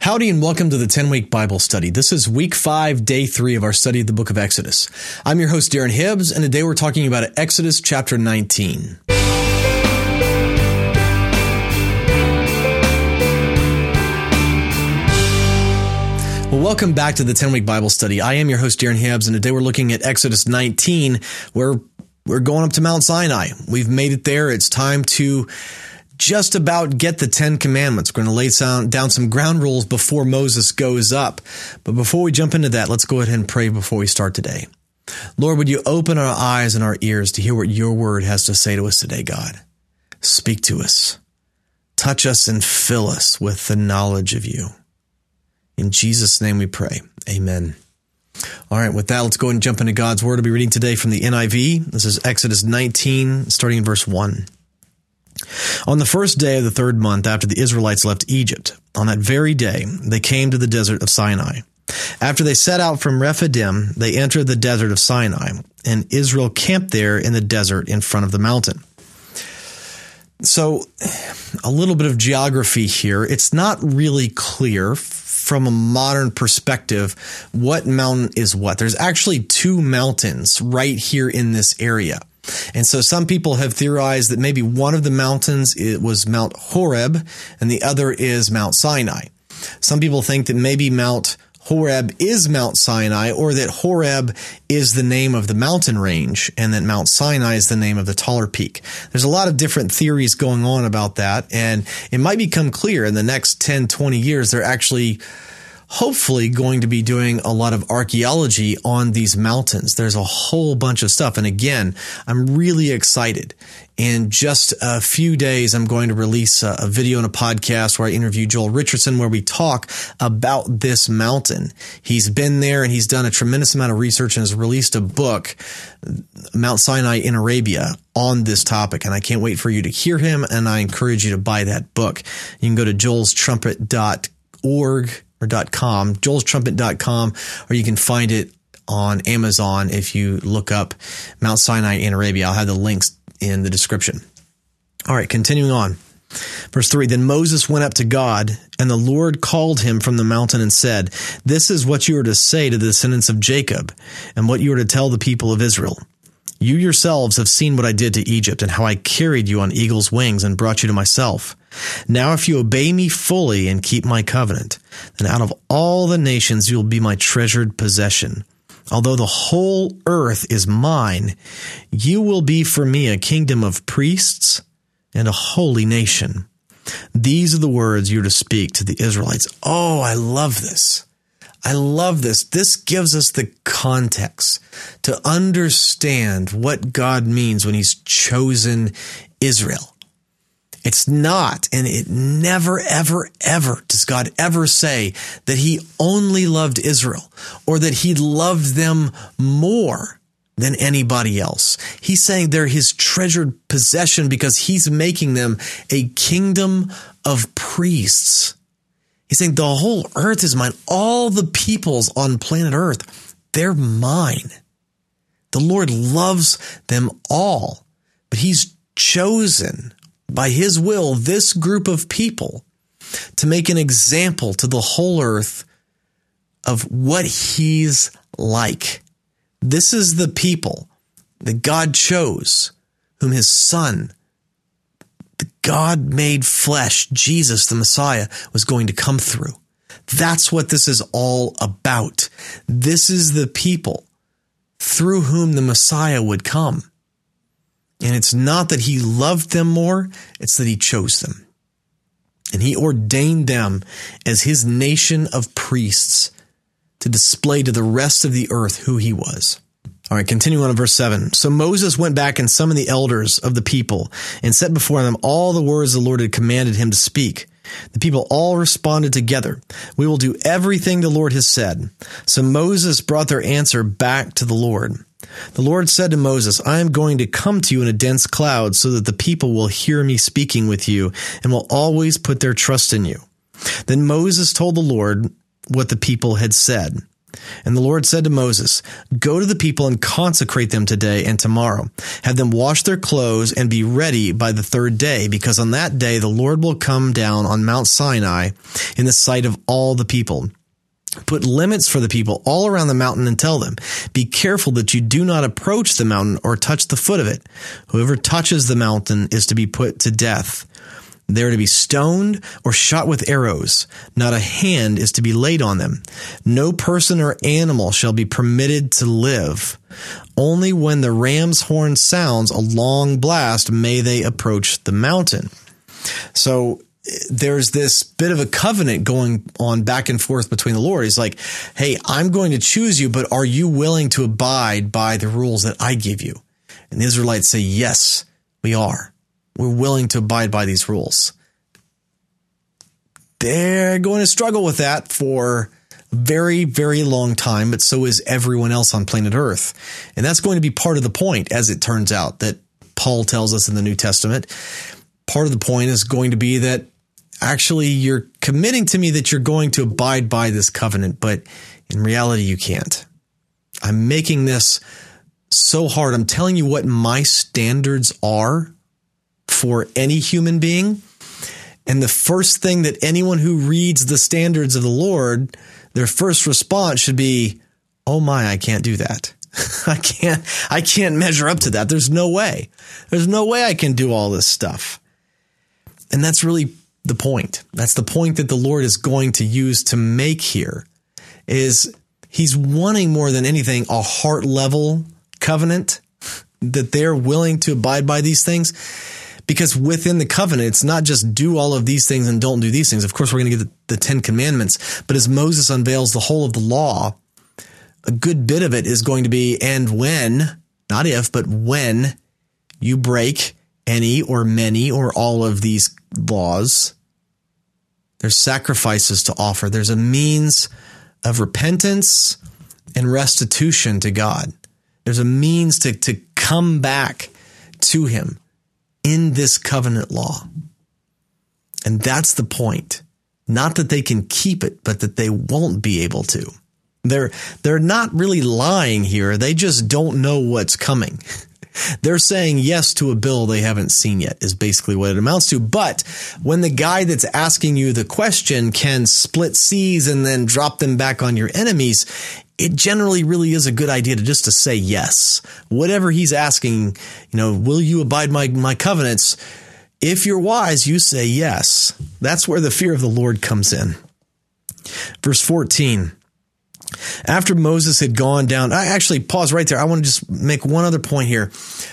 Howdy and welcome to the 10-Week Bible Study. This is Week 5, Day 3 of our study of the book of Exodus. I'm your host, Darren Hibbs, and today we're talking about Exodus chapter 19. Well, welcome back to the 10-Week Bible Study. I am your host, Darren Hibbs, and today we're looking at Exodus 19, where we're going up to Mount Sinai. We've made it there. It's time to just about get the 10 Commandments. We're going to lay down some ground rules before Moses goes up. But before we jump into that, let's go ahead and pray before we start today. Lord, would you open our eyes and our ears to hear what your word has to say to us today, God? Speak to us. Touch us and fill us with the knowledge of you. In Jesus' name we pray. Amen. All right, with that, let's go ahead and jump into God's word. I'll be reading today from the NIV. This is Exodus 19, starting in verse 1. On the first day of the third month after the Israelites left Egypt, on that very day, they came to the desert of Sinai. After they set out from Rephidim, they entered the desert of Sinai, and Israel camped there in the desert in front of the mountain. So, a little bit of geography here. It's not really clear from a modern perspective what mountain is what. There's actually two mountains right here in this area. And so some people have theorized that maybe one of the mountains it was Mount Horeb and the other is Mount Sinai. Some people think that maybe Mount Horeb is Mount Sinai, or that Horeb is the name of the mountain range and that Mount Sinai is the name of the taller peak. There's a lot of different theories going on about that, and it might become clear in the next 10, 20 years they're actually hopefully going to be doing a lot of archaeology on these mountains. There's a whole bunch of stuff. And again, I'm really excited. In just a few days, I'm going to release a video and a podcast where I interview Joel Richardson, where we talk about this mountain. He's been there and he's done a tremendous amount of research and has released a book, Mount Sinai in Arabia, on this topic. And I can't wait for you to hear him. And I encourage you to buy that book. You can go to joelstrumpet.org or .com, joelstrumpet.com, or you can find it on Amazon if you look up Mount Sinai in Arabia. I'll have the links in the description. All right, continuing on. Verse 3, Then Moses went up to God, and the Lord called him from the mountain and said, This is what you are to say to the descendants of Jacob, and what you are to tell the people of Israel. You yourselves have seen what I did to Egypt, and how I carried you on eagle's wings and brought you to myself. Now if you obey me fully and keep my covenant, then out of all the nations you will be my treasured possession. Although the whole earth is mine, you will be for me a kingdom of priests and a holy nation. These are the words you are to speak to the Israelites. Oh, I love this. I love this. This gives us the context to understand what God means when he's chosen Israel. It's not, and it never, ever, ever does God ever say that he only loved Israel or that he loved them more than anybody else. He's saying they're his treasured possession because he's making them a kingdom of priests. He's saying the whole earth is mine. All the peoples on planet Earth, they're mine. The Lord loves them all, but he's chosen by his will this group of people to make an example to the whole earth of what he's like. This is the people that God chose, whom his son, the God made flesh, Jesus, the Messiah, was going to come through. That's what this is all about. This is the people through whom the Messiah would come. And it's not that he loved them more, it's that he chose them. And he ordained them as his nation of priests to display to the rest of the earth who he was. All right, continuing on in verse 7. So Moses went back and summoned the elders of the people and set before them all the words the Lord had commanded him to speak. The people all responded together, We will do everything the Lord has said. So Moses brought their answer back to the Lord. The Lord said to Moses, I am going to come to you in a dense cloud so that the people will hear me speaking with you and will always put their trust in you. Then Moses told the Lord what the people had said. And the Lord said to Moses, "Go to the people and consecrate them today and tomorrow. Have them wash their clothes and be ready by the third day, because on that day the Lord will come down on Mount Sinai in the sight of all the people. Put limits for the people all around the mountain and tell them, be careful that you do not approach the mountain or touch the foot of it. Whoever touches the mountain is to be put to death. They are to be stoned or shot with arrows. Not a hand is to be laid on them. No person or animal shall be permitted to live. Only when the ram's horn sounds a long blast may they approach the mountain." So there's this bit of a covenant going on back and forth between the Lord. He's like, hey, I'm going to choose you, but are you willing to abide by the rules that I give you? And the Israelites say, yes, we are. We're willing to abide by these rules. They're going to struggle with that for a very, very long time, but so is everyone else on planet Earth. And that's going to be part of the point, as it turns out, that Paul tells us in the New Testament. Part of the point is going to be that actually you're committing to me that you're going to abide by this covenant, but in reality you can't. I'm making this so hard. I'm telling you what my standards are for any human being. And the first thing that anyone who reads the standards of the Lord, their first response should be, oh my, I can't do that. I can't measure up to that. There's no way. There's no way I can do all this stuff. And that's really the point. That's the point that the Lord is going to use to make here, is he's wanting more than anything a heart level covenant, that they're willing to abide by these things. Because within the covenant, it's not just do all of these things and don't do these things. Of course, we're going to get the 10 Commandments. But as Moses unveils the whole of the law, a good bit of it is going to be, and when, not if, but when you break any or many or all of these laws, there's sacrifices to offer. There's a means of repentance and restitution to God. There's a means to come back to him in this covenant law. And that's the point. Not that they can keep it, but that they won't be able to. They're not really lying here. They just don't know what's coming. They're saying yes to a bill they haven't seen yet, is basically what it amounts to. But when the guy that's asking you the question can split seas and then drop them back on your enemies, it generally really is a good idea to say yes. Whatever he's asking, will you abide my covenants? If you're wise, you say yes. That's where the fear of the Lord comes in. Verse 14. After Moses had gone down, I actually pause right there. I want to just make one other point here.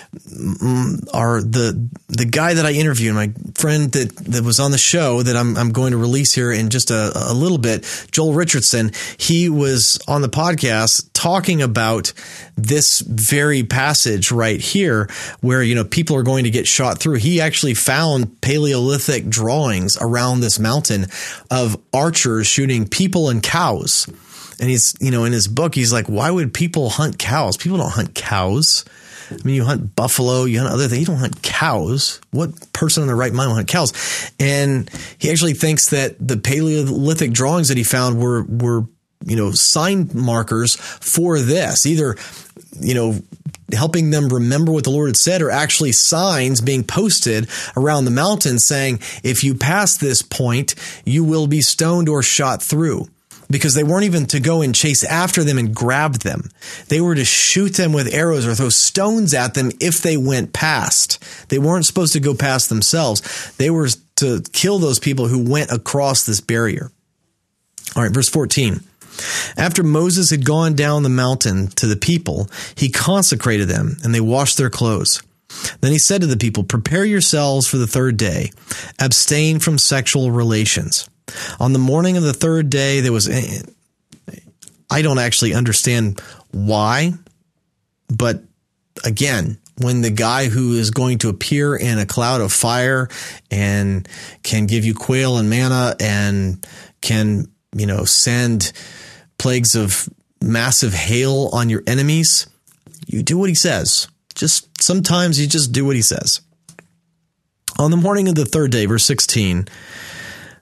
The guy that I interviewed, my friend that was on the show that I'm going to release here in just a little bit, Joel Richardson, he was on the podcast talking about this very passage right here where, people are going to get shot through. He actually found Paleolithic drawings around this mountain of archers shooting people and cows. And he's, in his book, he's like, why would people hunt cows? People don't hunt cows. I mean, you hunt buffalo, you hunt other things. You don't hunt cows. What person in their right mind will hunt cows? And he actually thinks that the Paleolithic drawings that he found were sign markers for this, either, helping them remember what the Lord had said, or actually signs being posted around the mountain saying, if you pass this point, you will be stoned or shot through. Because they weren't even to go and chase after them and grab them. They were to shoot them with arrows or throw stones at them if they went past. They weren't supposed to go past themselves. They were to kill those people who went across this barrier. All right, verse 14. After Moses had gone down the mountain to the people, he consecrated them, and they washed their clothes. Then he said to the people, prepare yourselves for the third day. Abstain from sexual relations. On the morning of the third day, there was, I don't actually understand why, but again, when the guy who is going to appear in a cloud of fire and can give you quail and manna and can, send plagues of massive hail on your enemies, you do what he says. Sometimes you just do what he says. On the morning of the third day, verse 16,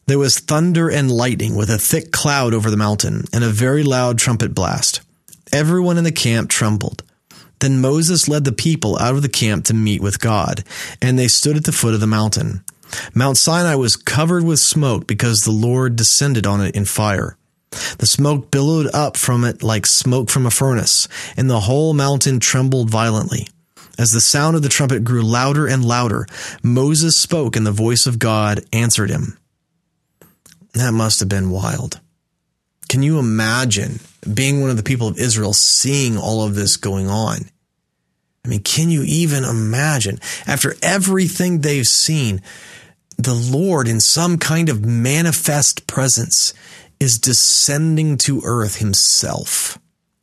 There was thunder and lightning with a thick cloud over the mountain and a very loud trumpet blast. Everyone in the camp trembled. Then Moses led the people out of the camp to meet with God, and they stood at the foot of the mountain. Mount Sinai was covered with smoke because the Lord descended on it in fire. The smoke billowed up from it like smoke from a furnace, and the whole mountain trembled violently. As the sound of the trumpet grew louder and louder, Moses spoke, and the voice of God answered him. That must have been wild. Can you imagine being one of the people of Israel, seeing all of this going on? I mean, can you even imagine? After everything they've seen, the Lord in some kind of manifest presence is descending to earth himself.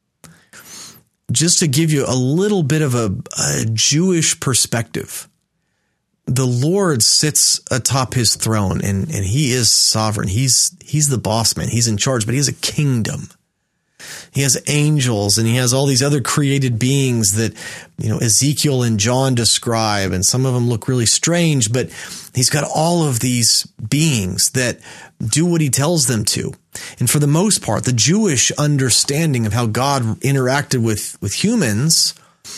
Just to give you a little bit of a Jewish perspective, the Lord sits atop his throne and he is sovereign. He's the boss man. He's in charge, but he has a kingdom. He has angels and he has all these other created beings that, Ezekiel and John describe, and some of them look really strange, but he's got all of these beings that do what he tells them to. And for the most part, the Jewish understanding of how God interacted with humans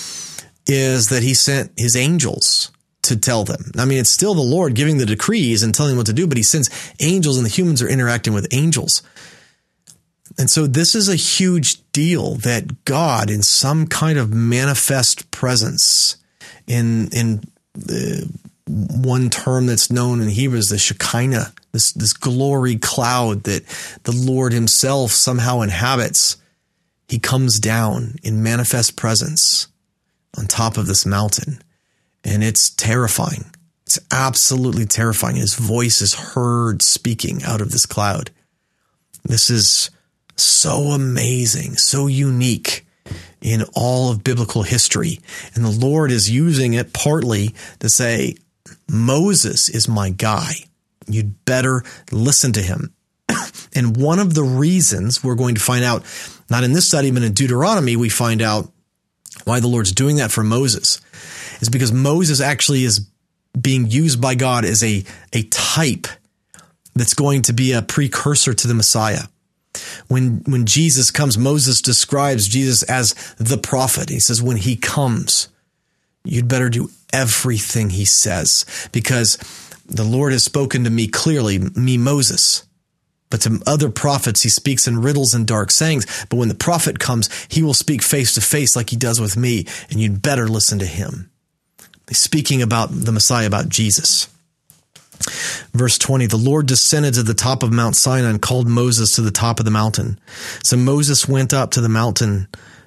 is that he sent his angels to tell them. I mean, it's still the Lord giving the decrees and telling them what to do, but he sends angels and the humans are interacting with angels. And so this is a huge deal that God, in some kind of manifest presence, in one term that's known in Hebrew as the Shekinah, this glory cloud that the Lord himself somehow inhabits, he comes down in manifest presence on top of this mountain. And it's terrifying. It's absolutely terrifying. His voice is heard speaking out of this cloud. This is so amazing, so unique in all of biblical history. And the Lord is using it partly to say, Moses is my guy. You'd better listen to him. And one of the reasons we're going to find out, not in this study, but in Deuteronomy, we find out why the Lord's doing that for Moses, is because Moses actually is being used by God as a type that's going to be a precursor to the Messiah. When Jesus comes, Moses describes Jesus as the prophet. He says, when he comes, you'd better do everything he says, because the Lord has spoken to me clearly, me, Moses. But to other prophets, he speaks in riddles and dark sayings. But when the prophet comes, he will speak face to face like he does with me, and you'd better listen to him. He's speaking about the Messiah, about Jesus. Verse 20, the Lord descended to the top of Mount Sinai and called Moses to the top of the mountain. So Moses went up to the mountain,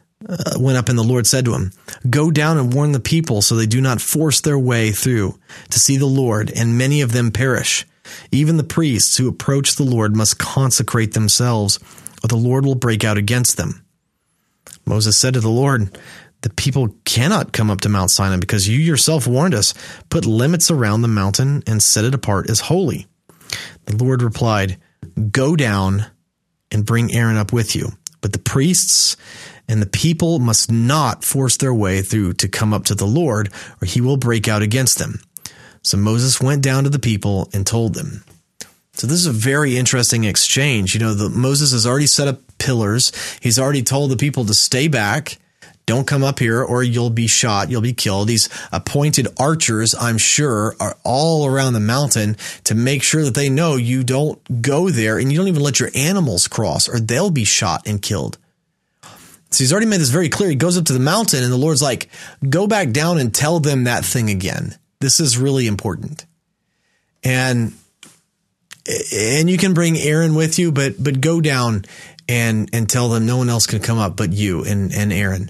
and the Lord said to him, go down and warn the people so they do not force their way through to see the Lord, and many of them perish. Even the priests who approach the Lord must consecrate themselves, or the Lord will break out against them. Moses said to the Lord, the people cannot come up to Mount Sinai because you yourself warned us. Put limits around the mountain and set it apart as holy. The Lord replied, go down and bring Aaron up with you. But the priests and the people must not force their way through to come up to the Lord, or he will break out against them. So Moses went down to the people and told them. So this is a very interesting exchange. Moses has already set up pillars. He's already told the people to stay back. Don't come up here or you'll be shot. You'll be killed. He's appointed archers, I'm sure, are all around the mountain to make sure that they know you don't go there and you don't even let your animals cross or they'll be shot and killed. So he's already made this very clear. He goes up to the mountain and the Lord's like, go back down and tell them that thing again. This is really important. And you can bring Aaron with you, but go down and tell them no one else can come up but you and Aaron.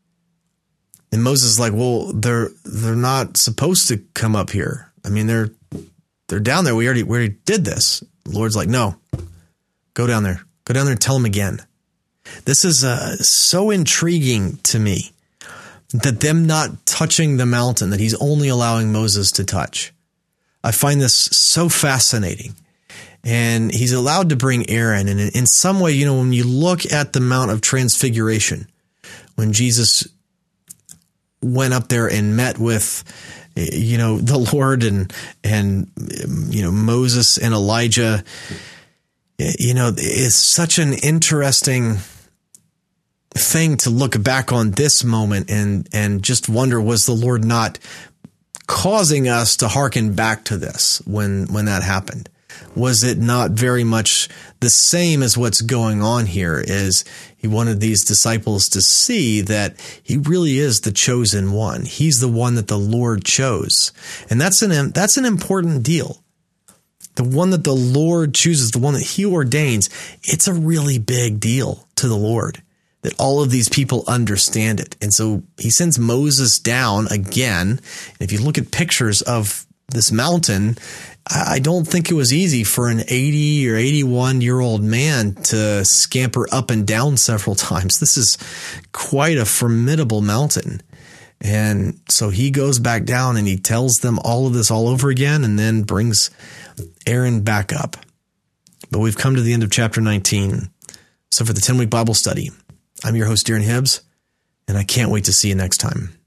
And Moses is like, well, they're not supposed to come up here. I mean, they're down there. We already did this. The Lord's like, no, go down there. Go down there and tell them again. This is so intriguing to me that them not touching the mountain, that he's only allowing Moses to touch. I find this so fascinating. And he's allowed to bring Aaron. And in some way, when you look at the Mount of Transfiguration, when Jesus went up there and met with the Lord and Moses and Elijah, is such an interesting thing to look back on this moment and just wonder, was the Lord not causing us to hearken back to this when that happened? Was it not very much the same as what's going on here? Is he wanted these disciples to see that he really is the chosen one. He's the one that the Lord chose. And that's an important deal. The one that the Lord chooses, the one that he ordains, it's a really big deal to the Lord that all of these people understand it. And so he sends Moses down again. And if you look at pictures of this mountain, I don't think it was easy for an 80 or 81-year-old man to scamper up and down several times. This is quite a formidable mountain. And so he goes back down and he tells them all of this all over again and then brings Aaron back up. But we've come to the end of chapter 19. So for the 10-week Bible study, I'm your host, Darren Hibbs, and I can't wait to see you next time.